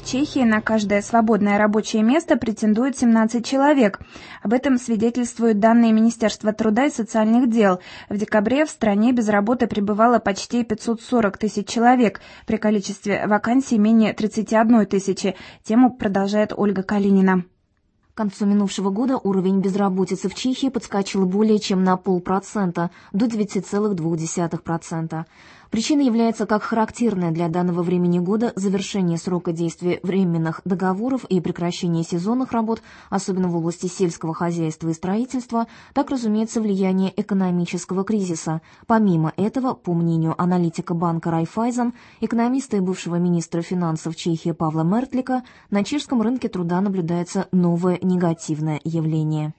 Чехии на каждое свободное рабочее место претендует 17 человек. Об этом свидетельствуют данные Министерства труда и социальных дел. В декабре в стране без работы пребывало почти 540 тысяч человек, при количестве вакансий менее 31 тысячи. Тему продолжает Ольга Калинина. К концу минувшего года уровень безработицы в Чехии подскочил более чем на 0,5% до 9,2%. Причиной является, как характерное для данного времени года, завершение срока действия временных договоров и прекращение сезонных работ, особенно в области сельского хозяйства и строительства, так, разумеется, влияние экономического кризиса. Помимо этого, по мнению аналитика банка Райффайзен, экономиста и бывшего министра финансов Чехии Павла Мертлика, на чешском рынке труда наблюдается новое негативное явление.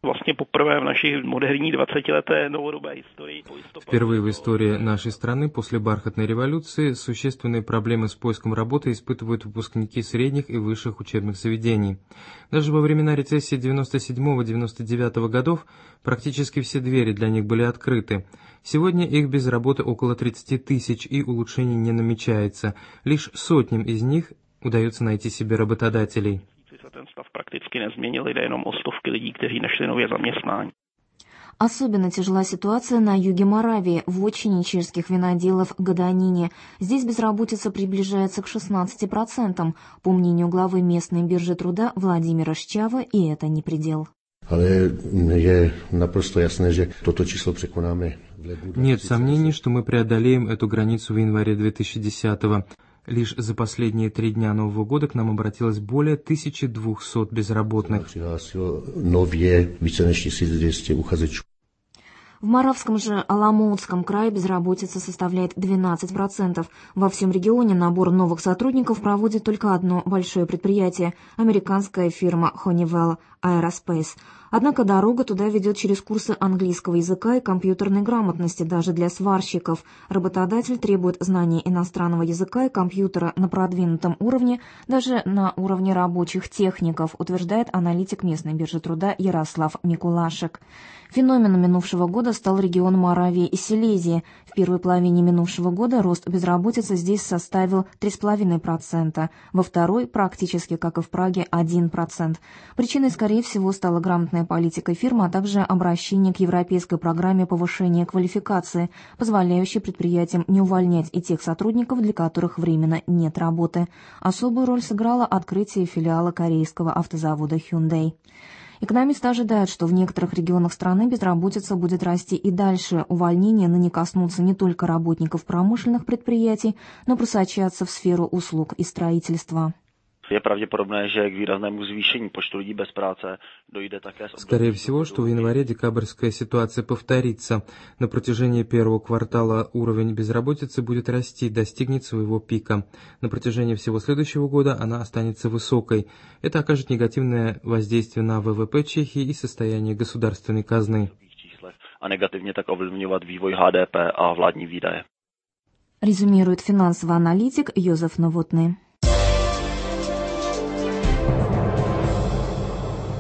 Впервые в истории нашей страны после бархатной революции существенные проблемы с поиском работы испытывают выпускники средних и высших учебных заведений. Даже во времена рецессии 97-99 годов практически все двери для них были открыты. Сегодня их без работы около 30 тысяч, и улучшений не намечается. Лишь сотням из них удается найти себе работодателей. Особенно тяжела ситуация на юге Моравии, в отчине чешских виноделов Гаданине. Здесь безработица приближается к 16%. По мнению главы местной биржи труда Владимира Шчава, и это не предел. Нет сомнений, что мы преодолеем эту границу в январе 2010-го. Лишь за последние 3 дня Нового года к нам обратилось более 1200 безработных. В Моравском же Аламоутском крае безработица составляет 12%. Во всем регионе набор новых сотрудников проводит только одно большое предприятие – американская фирма Honeywell Aerospace. Однако дорога туда ведет через курсы английского языка и компьютерной грамотности даже для сварщиков. Работодатель требует знания иностранного языка и компьютера на продвинутом уровне, даже на уровне рабочих техников, утверждает аналитик местной биржи труда Ярослав Микулашек. Феноменом минувшего года стал регион Моравии и Силезии. В первой половине минувшего года рост безработицы здесь составил 3,5%, во второй, практически как и в Праге, 1%. Причиной, скорее всего, стала грамотная политика фирмы, а также обращение к европейской программе повышения квалификации, позволяющей предприятиям не увольнять и тех сотрудников, для которых временно нет работы. Особую роль сыграло открытие филиала корейского автозавода Hyundai. Экономисты ожидают, что в некоторых регионах страны безработица будет расти и дальше. Увольнения ныне коснутся не только работников промышленных предприятий, но просочатся в сферу услуг и строительства. Скорее всего, что в январе декабрьская ситуация повторится. На протяжении первого квартала уровень безработицы будет расти, достигнет своего пика. На протяжении всего следующего года она останется высокой. Это окажет негативное воздействие на ВВП Чехии и состояние государственной казны. Резюмирует финансовый аналитик Йозеф Новотный.